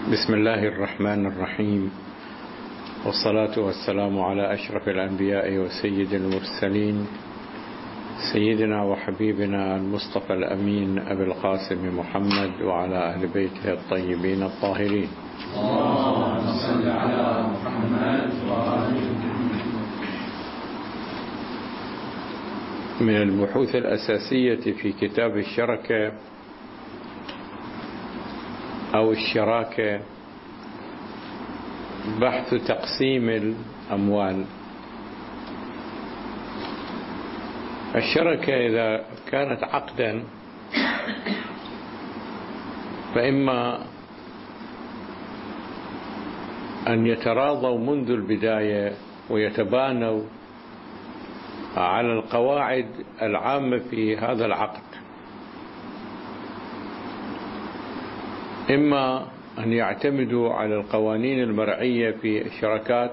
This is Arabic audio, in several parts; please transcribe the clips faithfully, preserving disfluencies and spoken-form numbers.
بسم الله الرحمن الرحيم، والصلاة والسلام على أشرف الأنبياء وسيد المرسلين سيدنا وحبيبنا المصطفى الأمين أبي القاسم محمد وعلى أهل بيته الطيبين الطاهرين. اللهم صل على محمد وآله. من البحوث الأساسية في كتاب الشركة أو الشراكة بحث تقسيم الأموال. الشركة إذا كانت عقدا فإما أن يتراضوا منذ البداية ويتبانوا على القواعد العامة في هذا العقد، إما أن يعتمدوا على القوانين المرعية في الشركات،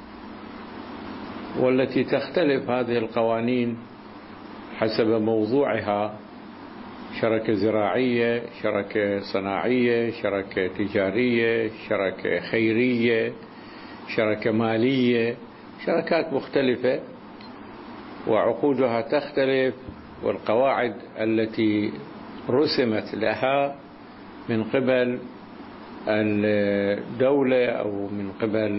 والتي تختلف هذه القوانين حسب موضوعها: شركة زراعية، شركة صناعية، شركة تجارية، شركة خيرية، شركة مالية، شركات مختلفة وعقودها تختلف، والقواعد التي رسمت لها من قبل الدولة أو من قبل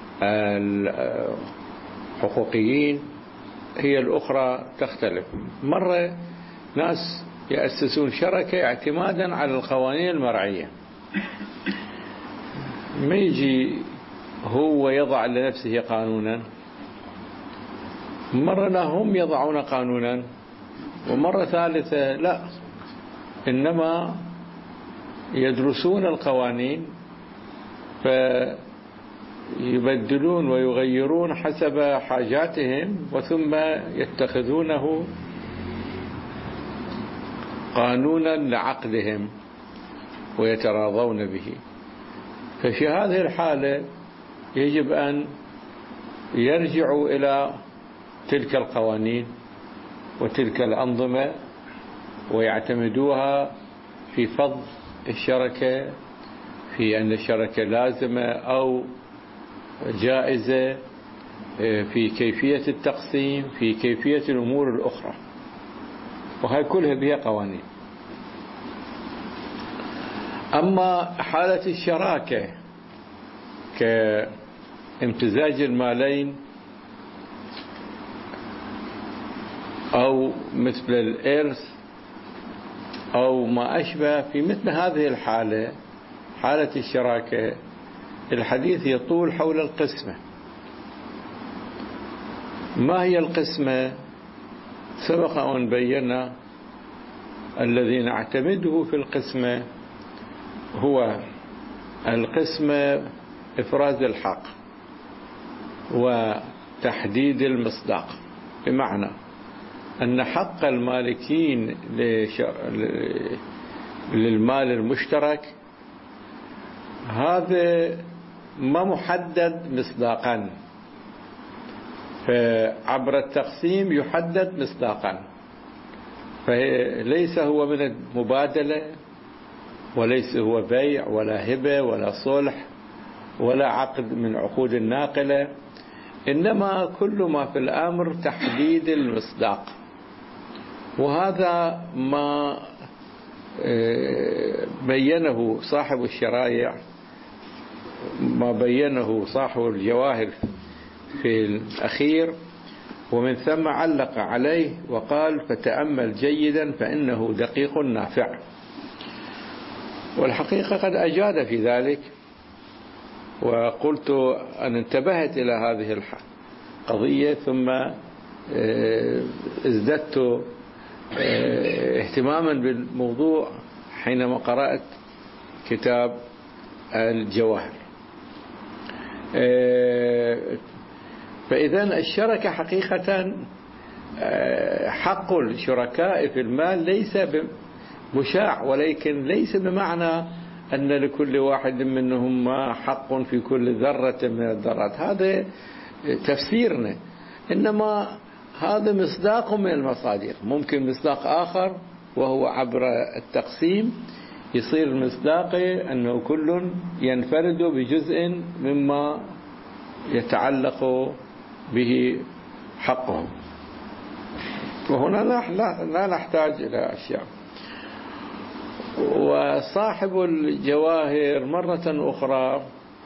الحقوقيين هي الأخرى تختلف. مرة ناس يأسسون شركة اعتمادا على القوانين المرعية، ما يجي هو يضع لنفسه قانونا، مرة هم يضعون قانونا، ومرة ثالثة لا، إنما يدرسون القوانين فيبدلون ويغيرون حسب حاجاتهم، وثم يتخذونه قانونا لعقدهم ويتراضون به. ففي هذه الحالة يجب أن يرجعوا إلى تلك القوانين وتلك الأنظمة ويعتمدوها في فض الشركة، في أن الشركة لازمة أو جائزة، في كيفية التقسيم، في كيفية الأمور الأخرى، وهي كلها بها قوانين. أما حالة الشراكة كامتزاج المالين أو مثل الإرث أو ما أشبه، في مثل هذه الحالة، حالة الشراكة، الحديث يطول حول القسمة. ما هي القسمة؟ سبق أن بينا الذي نعتمده في القسمة هو القسمة إفراز الحق وتحديد المصداق، بمعنى أن حق المالكين للمال المشترك هذا ما محدد مصداقا، فعبر التقسيم يحدد مصداقا، فليس هو من المبادلة، وليس هو بيع ولا هبة ولا صلح ولا عقد من عقود الناقلة، إنما كل ما في الأمر تحديد المصداق. وهذا ما بينه صاحب الشرائع، ما بينه صاحب الجواهر في الأخير، ومن ثم علق عليه وقال: فتأمل جيدا فإنه دقيق نافع. والحقيقة قد أجاد في ذلك، وقلت أن انتبهت إلى هذه القضية، ثم ازددت اهتماما بالموضوع حينما قرأت كتاب الجواهر. فإذن الشركة حقيقة حق الشركاء في المال ليس مشاع، ولكن ليس بمعنى أن لكل واحد منهم حق في كل ذرة من الذرات، هذا تفسيرنا، إنما هذا مصداق من المصادر. ممكن مصداق آخر وهو عبر التقسيم يصير مصداقي أنه كل ينفرد بجزء مما يتعلق به حقه، وهنا لا نحتاج إلى أشياء. وصاحب الجواهر مرة أخرى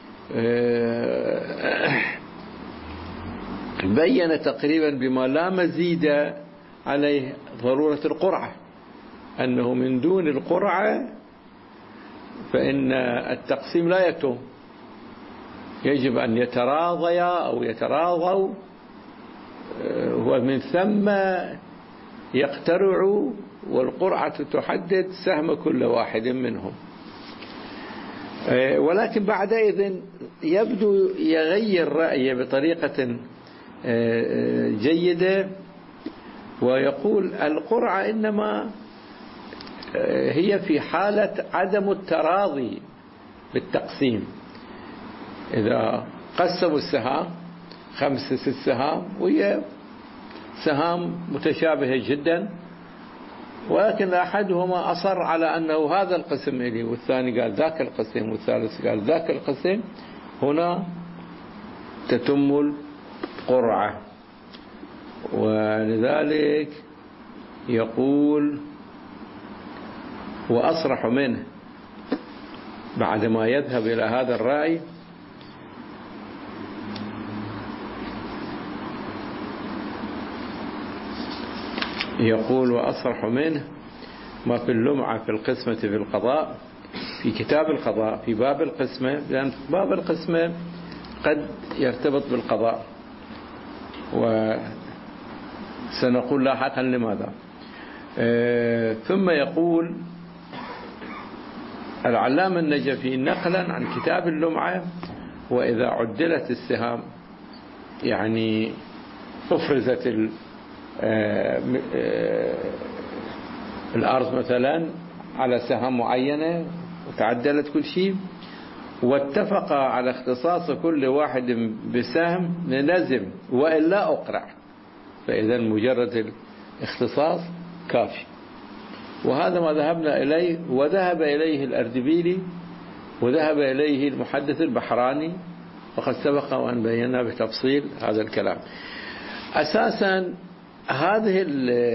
بين تقريبا بما لا مزيد عليه ضرورة القرعة، أنه من دون القرعة فإن التقسيم لا يتم، يجب أن يتراضيا أو يتراضوا، ومن ثم يقترعوا، والقرعة تحدد سهم كل واحد منهم. ولكن بعدئذ يبدو يغير رأيه بطريقة جيدة، ويقول القرعة إنما هي في حالة عدم التراضي بالتقسيم. إذا قسموا السهام خمسة ست سهام وهي سهام متشابهة جدا، ولكن أحدهما أصر على أنه هذا القسم إلي، والثاني قال ذاك القسم، والثالث قال ذاك القسم، هنا تتم القرعة. ولذلك يقول وأصرح منه بعدما يذهب إلى هذا الرأي، يقول وأصرح منه ما في اللمعة في القسمة في القضاء في كتاب القضاء في باب القسمة، لأن باب القسمة قد يرتبط بالقضاء، وسنقول لاحقا لماذا. آه ثم يقول العلامة النجفي نقلا عن كتاب اللمعة: وإذا عدلت السهام، يعني أفرزت ال الأرض مثلا على سهام معينة وتعدلت كل شيء، واتفق على اختصاص كل واحد بسهم لنزم وإلا أقرع، فإذا مجرد الاختصاص كافي. وهذا ما ذهبنا إليه، وذهب إليه الأردبيلي، وذهب إليه المحدث البحراني، وقد سبق وأن بينا بتفصيل هذا الكلام. أساسا هذه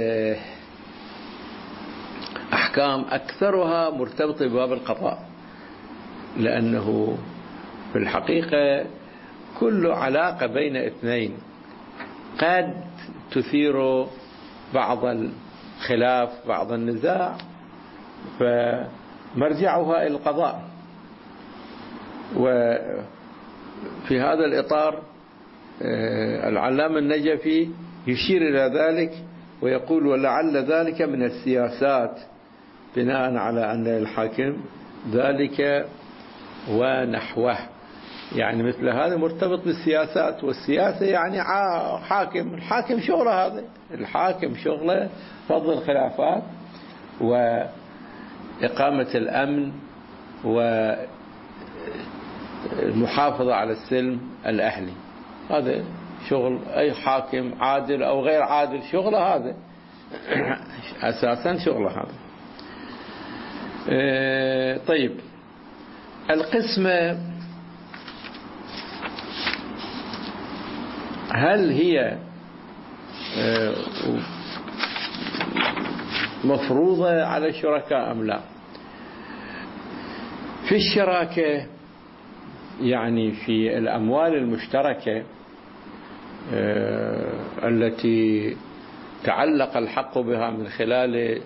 الأحكام أكثرها مرتبطة بباب القضاء، لأنه في الحقيقة كل علاقة بين اثنين قد تثير بعض الخلاف بعض النزاع، فمرجعها إلى القضاء. وفي هذا الإطار العلامة النجفي يشير إلى ذلك ويقول: ولعل ذلك من السياسات، بناء على أن الحاكم ذلك ونحوه، يعني مثل هذا مرتبط بالسياسات، والسياسة يعني حاكم، الحاكم شغله هذا، الحاكم شغله فض الخلافات وإقامة الأمن والمحافظة على السلم الأهلي. هذا شغل أي حاكم عادل أو غير عادل، شغله هذا أساسا شغله هذا. طيب، القسمة هل هي مفروضة على الشركاء أم لا؟ في الشراكة، يعني في الأموال المشتركة التي تعلق الحق بها من خلال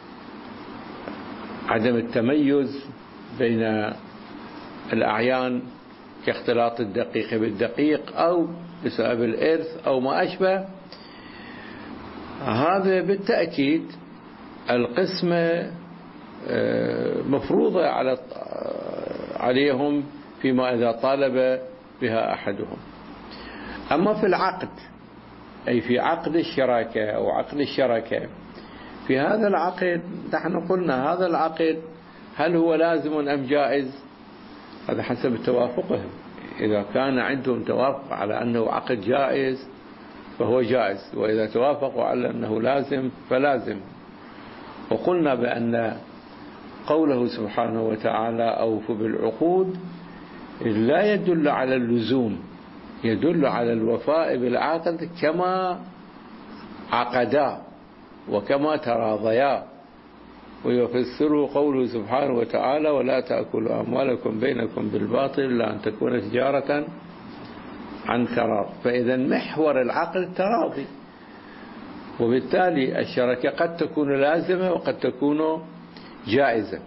عدم التميز بين الأعيان كاختلاط الدقيق بالدقيق أو بسبب الإرث أو ما أشبه، هذا بالتأكيد القسمة مفروضة على عليهم فيما إذا طالب بها أحدهم. أما في العقد، أي في عقد الشراكة أو عقد الشراكة، في هذا العقد نحن قلنا هذا العقد هل هو لازم أم جائز؟ هذا حسب توافقهم. إذا كان عندهم توافق على أنه عقد جائز فهو جائز، وإذا توافقوا على أنه لازم فلازم. وقلنا بأن قوله سبحانه وتعالى أوفوا بالعقود لا يدل على اللزوم، يدل على الوفاء بالعقد كما عقدا وكما تراضيا. ويفسره قوله سبحانه وتعالى ولا تأكلوا أموالكم بينكم بالباطل إلا أن تكون تجارة عن تراض. فإذا محور العقد التراضي، وبالتالي الشركة قد تكون لازمة وقد تكون جائزة.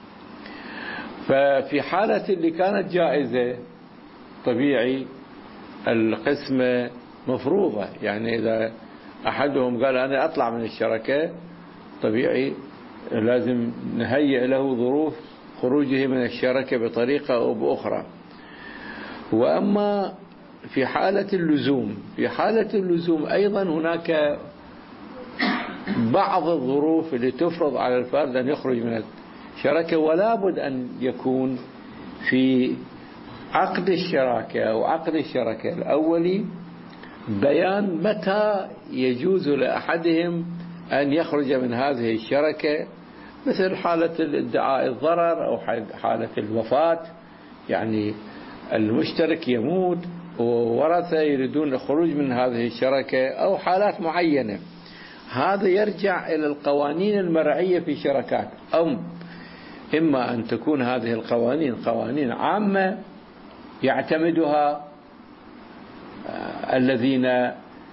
ففي حالة اللي كانت جائزة طبيعي القسمة مفروضة، يعني إذا أحدهم قال أنا أطلع من الشركة طبيعي لازم نهيئ له ظروف خروجه من الشركة بطريقة أو بأخرى. وأما في حالة اللزوم، في حالة اللزوم أيضا هناك بعض الظروف اللي تفرض على الفرد أن يخرج من الشركة، ولا بد أن يكون في عقد الشراكة أو عقد الشركة الأولي بيان متى يجوز لأحدهم أن يخرج من هذه الشركة، مثل حالة ادعاء الضرر أو حالة الوفاة، يعني المشترك يموت وورثة يريدون الخروج من هذه الشركة، أو حالات معينة. هذا يرجع إلى القوانين المرعية في شركات، أو إما أن تكون هذه القوانين قوانين عامة يعتمدها الذين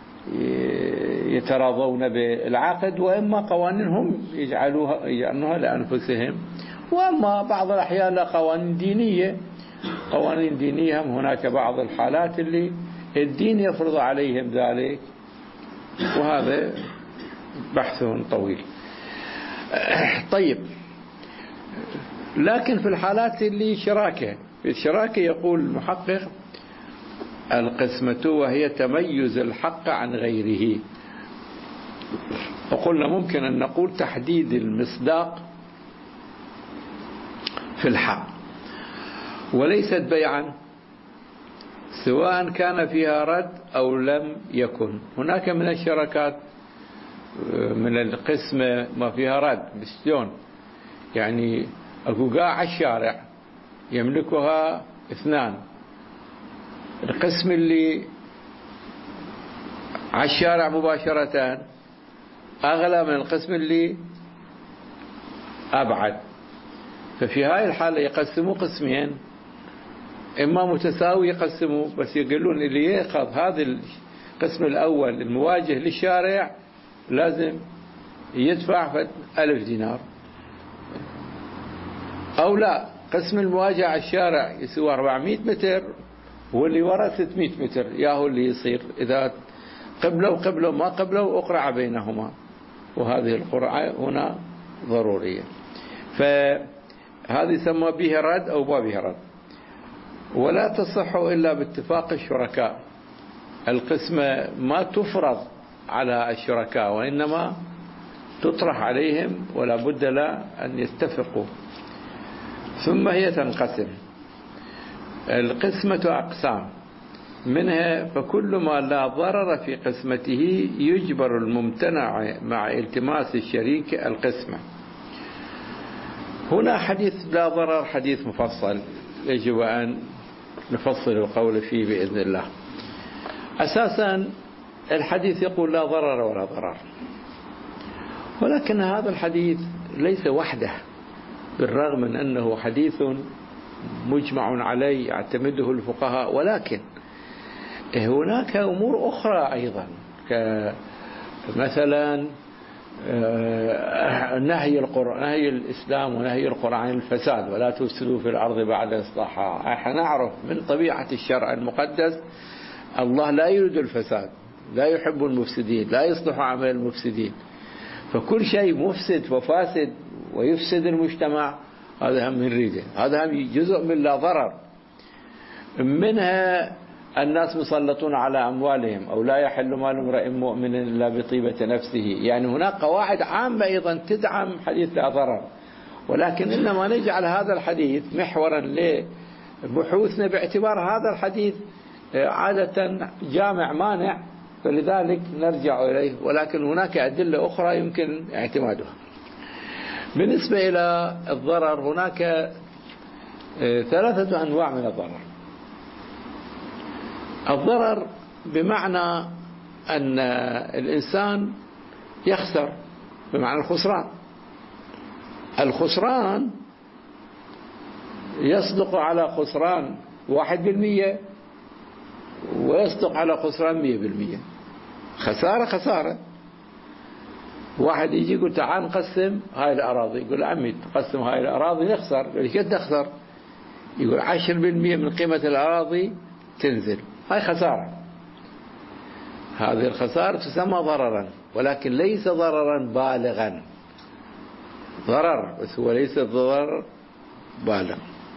يتراضون بالعقد، وإما قوانين هم يجعلوها يجعلونها لأنفسهم، وأما بعض الأحيان قوانين دينية. قوانين دينية هم هناك بعض الحالات اللي الدين يفرض عليهم ذلك، وهذا بحث طويل. طيب، لكن في الحالات اللي شراكة، في الشراكة يقول المحقق القسمة وهي تميز الحق عن غيره. وقلنا ممكن أن نقول تحديد المصداق في الحق، وليست بيعا سواء كان فيها رد أو لم يكن. هناك من الشركات من القسمة ما فيها رد، بشلون؟ يعني أكو قاع على الشارع يملكها اثنان، القسم اللي على الشارع مباشرة أغلى من القسم اللي أبعد. ففي هاي الحالة يقسموا قسمين، إما متساوي يقسموا، بس يقولون اللي يأخذ هذا القسم الأول المواجه للشارع لازم يدفع ألف دينار، أو لا قسم المواجهة على الشارع يسوى أربعمائة متر واللي ورا ستمائة متر، ياهو اللي يصير إذا قبلوا قبلوا ما قبلوا أقرع بينهما، وهذه القرعة هنا ضرورية. فهذه يسمى بها رد أو ما بها رد. ولا تصح إلا باتفاق الشركاء. القسمة ما تفرض على الشركاء وإنما تطرح عليهم، ولا بد لا أن يتفقوا. ثم هي تنقسم. القسمة أقسام، منها فكل ما لا ضرر في قسمته يجبر الممتنع مع التماس الشريك القسمة. هنا حديث لا ضرر حديث مفصل يجب أن نفصل القول فيه بإذن الله. أساسا الحديث يقول لا ضرر ولا ضرر، ولكن هذا الحديث ليس وحده، بالرغم من أنه حديث مجمع عليه يعتمده الفقهاء، ولكن هناك أمور أخرى أيضا، كمثلا نهي القرآن، نهي الإسلام ونهي القرآن عن الفساد ولا تفسدوا في الأرض بعد إصلاحها. احنا نعرف من طبيعة الشرع المقدس الله لا يريد الفساد، لا يحب المفسدين، لا يصلح عمل المفسدين. فكل شيء مفسد وفاسد ويفسد المجتمع هذا هم نريده، هذا هم جزء من لا ضرر. منها الناس مسلطون على أموالهم، أو لا يحل مال امرئ مؤمن إلا بطيبة نفسه. يعني هناك قواعد عامة أيضا تدعم حديث لا ضرر، ولكن إنما نجعل هذا الحديث محورا لبحوثنا باعتبار هذا الحديث عادة جامع مانع، فلذلك نرجع إليه. ولكن هناك أدلة أخرى يمكن اعتمادها. بالنسبة إلى الضرر هناك ثلاثة أنواع من الضرر. الضرر بمعنى أن الإنسان يخسر، بمعنى الخسران. الخسران يصدق على خسران واحد بالمية ويصدق على خسران مية بالمية. خسارة خسارة. واحد يجي يقول تعال نقسم هاي الأراضي، يقول عمي تقسم هاي الأراضي نخسر. يقول كيف تخسر؟ يقول عشر بالمية من قيمة الأراضي تنزل، هاي خسارة. هذه الخسارة تسمى ضررا، ولكن ليس ضررا بالغا. ضرر بس هو ليس ضرر بالغ.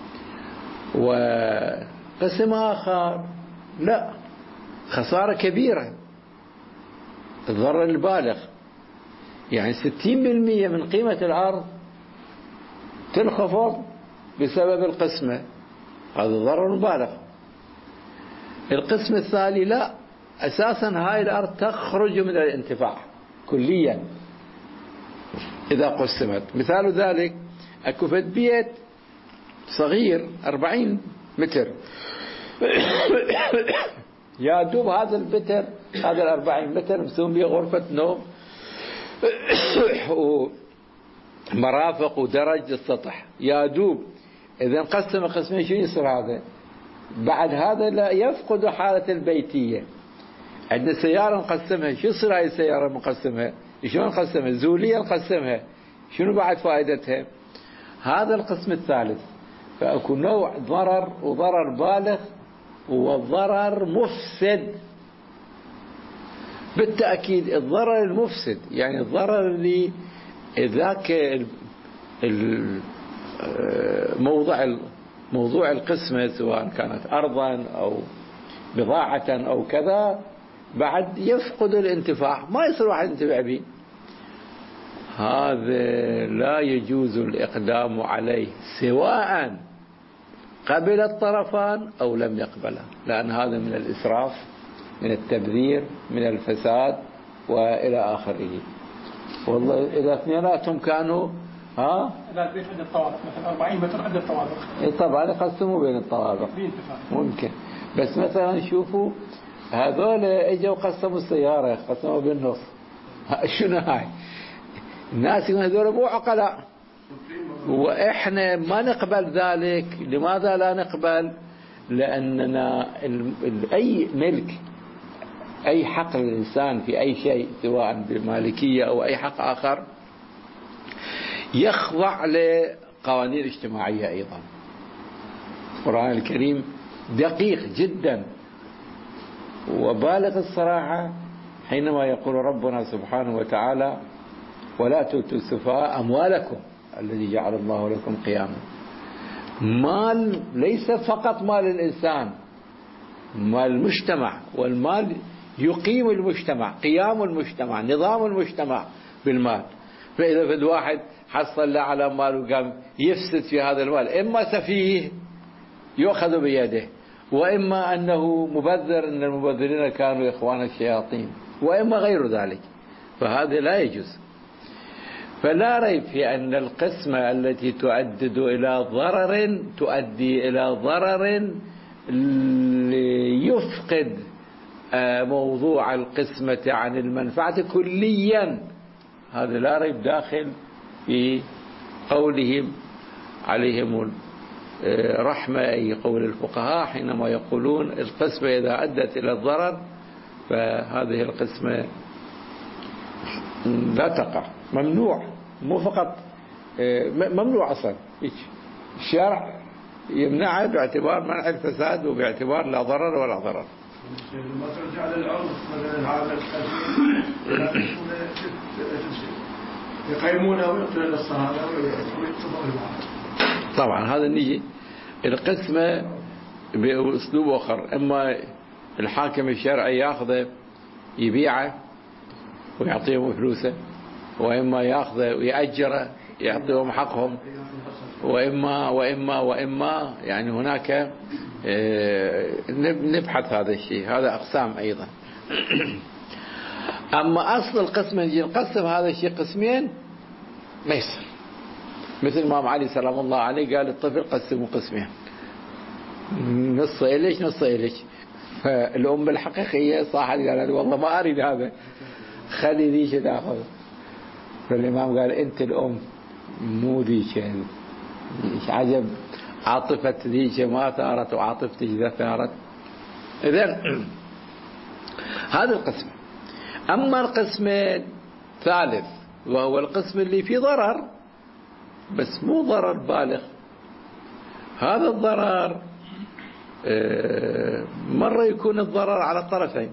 وقسم آخر لا، خسارة كبيرة، الضرر البالغ، يعني ستين بالمية من قيمة الأرض تنخفض بسبب القسمة، هذا ضرر بالغ. القسم الثاني لا، أساسا هاي الأرض تخرج من الانتفاع كليا إذا قسمت. مثال ذلك أكو فد بيت صغير أربعين متر يا دوب هذا المتر، هذا الأربعين متر مسوم به غرفة نوم ومرافق ودرج للسطح، يا دوب. إذا انقسم قسمين شو يصير هذا؟ بعد هذا لا يفقد حالة البيتية. عندنا سيارة نقسمها، شو يصير هاي السيارة مقسمها؟ شلون نقسمها؟ زولية نقسمها، شنو بعد فائدتها؟ هذا القسم الثالث. فأكو نوع ضرر وضرر بالغ والضرر مفسد. بالتأكيد الضرر المفسد يعني الضرر اللي ذاك موضوع موضوع القسمة سواء كانت أرضا أو بضاعة أو كذا، بعد يفقد الانتفاع، ما يصير واحد ينتفع به. هذا لا يجوز الإقدام عليه سواء قبل الطرفان أو لم يقبله، لأن هذا من الإسراف، من التبذير، من الفساد وإلى آخره. والله إذا اثنيناتهم كانوا ها إذا البيت عدة طوابق مثلا أربعين متر عدة طوابق، طبعا يقسموا بين الطوابق ممكن. بس مثلا شوفوا هذول اجوا قسموا السيارة، قسموا بالنص، شنو هاي؟ الناس يقولون هذول مو عقلاء، وإحنا ما نقبل ذلك. لماذا لا نقبل؟ لأننا أي ملك، أي حق للإنسان في أي شيء سواء بمالكية أو أي حق آخر يخضع لقوانين اجتماعية أيضا. القرآن الكريم دقيق جدا وبالغ الصراحة حينما يقول ربنا سبحانه وتعالى ولا تؤتوا السفهاء أموالكم الذي جعل الله لكم قياما. مال ليس فقط مال الإنسان، مال المجتمع، والمال يقيم المجتمع، قيام المجتمع، نظام المجتمع بالمال. فإذا فد واحد حصل له على مال وقام يفسد في هذا المال، إما سفيه يؤخذ بيده، وإما أنه مبذر، أن المبذرين كانوا إخوان الشياطين، وإما غير ذلك، فهذا لا يجوز. فلا ريب في أن القسمة التي تؤدد إلى ضرر تؤدي إلى ضرر ليفقد موضوع القسمة عن المنفعة كليا. هذا لا ريب داخل في قولهم عليهم رحمة، أي قول الفقهاء حينما يقولون القسمة إذا أدت إلى الضرر فهذه القسمة لا تقع، ممنوع. مو فقط ممنوع أصلا، الشرع يمنعه باعتبار منع الفساد وباعتبار لا ضرر ولا ضرر. لما ترجع للعرض مثلا هذا يقيمونه ويقتلون الصحابة ويتفقون. طبعا هذا نيجي القسمة بأسلوب آخر، إما الحاكم الشرعي يأخذه يبيعه ويعطيهم فلوسه، وإما يأخذه ويأجره يعطيهم حقهم، وإما وإما وإما يعني هناك نبحث هذا الشيء، هذا أقسام أيضا. أما أصل القسم نجي نقسم هذا الشيء قسمين ما يصير، مثل ما علي سلام الله عليه قال الطفل قسموا قسمين، نص إليش نص إليش. فالأم الحقيقية صاحت قالت والله ما أريد هذا، خلي ذيك تأخذ. فالإمام قال أنت الأم مو ذيك، إيش عجب عاطفة ذيك ما ثارت وعاطفتك إذا ثارت. إذن هذا القسم. أما القسم الثالث وهو القسم اللي فيه ضرر بس مو ضرر بالغ. هذا الضرر مرة يكون الضرر على الطرفين،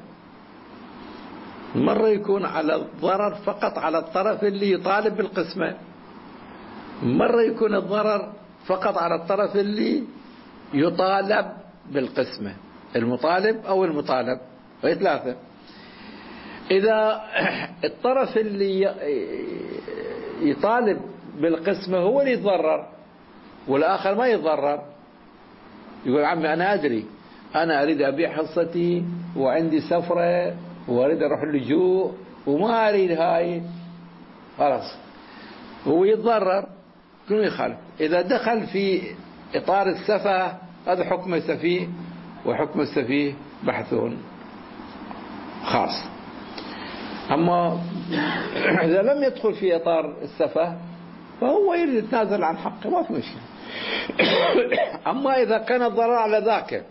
مرة يكون على الضرر فقط على الطرف اللي يطالب بالقسمة، مرة يكون الضرر فقط على الطرف اللي يطالب بالقسمة، المطالب أو المطالب، وهي ثلاثة. إذا الطرف اللي يطالب بالقسمة هو اللي يتضرر والآخر ما يتضرر، يقول عمي أنا أدري أنا أريد أبيع حصتي وعندي سفرة وأريد أروح اللجوء وما أريد هاي، خلاص هو يتضرر كم يخالف. إذا دخل في إطار السفه هذا حكم السفيه، وحكم السفيه بحثون خاص. أما إذا لم يدخل في إطار السفه فهو يريد يتنازل عن حقه ما في مشكلة. أما إذا كان الضرر على ذاك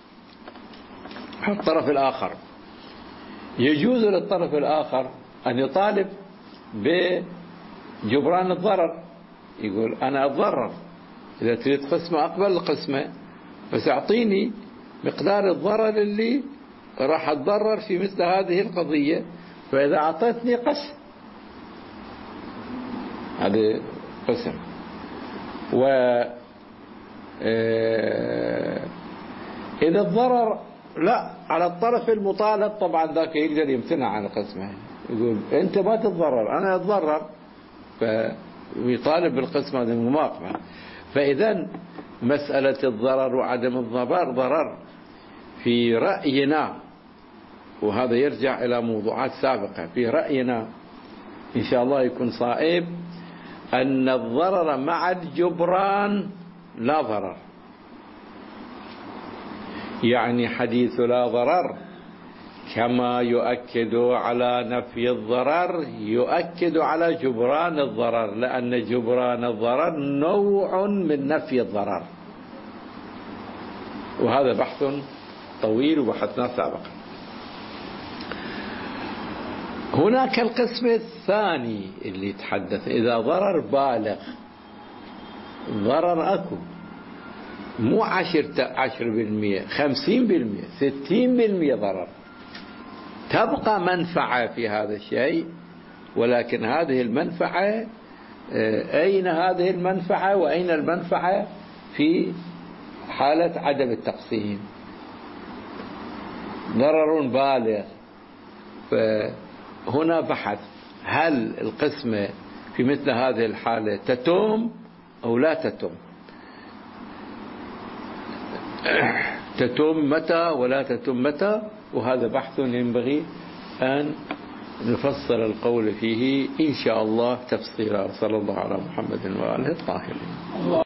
الطرف الآخر يجوز للطرف الآخر أن يطالب بجبران الضرر، يقول أنا أتضرر، إذا تريد قسمة أقبل القسمة بس أعطيني مقدار الضرر اللي راح أتضرر في مثل هذه القضية، فإذا أعطيتني قسم هذا قسم. و إذا الضرر لا على الطرف المطالب طبعا ذاك يقدر يمتنع عن القسمة، يقول أنت ما تتضرر أنا أتضرر، فيطالب بالقسمة هذه المماطمة. فإذا مسألة الضرر وعدم الضرر ضرر في رأينا، وهذا يرجع إلى موضوعات سابقة، في رأينا إن شاء الله يكون صائب أن الضرر مع الجبران لا ضرر. يعني حديث لا ضرر كما يؤكد على نفي الضرر يؤكد على جبران الضرر، لأن جبران الضرر نوع من نفي الضرر، وهذا بحث طويل وبحثنا سابقا. هناك القسم الثاني اللي يتحدث إذا ضرر بالغ، ضرر أكو مو عشر عشر بالمئة خمسين بالمئة ستين بالمئة ضرر، تبقى منفعة في هذا الشيء، ولكن هذه المنفعة أين هذه المنفعة وأين المنفعة في حالة عدم التقسيم؟ ضرر بالغ. فهنا بحث هل القسمة في مثل هذه الحالة تتم أو لا تتم، تتم متى ولا تتم متى، وهذا بحث ينبغي أن نفصل القول فيه إن شاء الله تفصيلا. صلى الله على محمد وآله الطاهرين.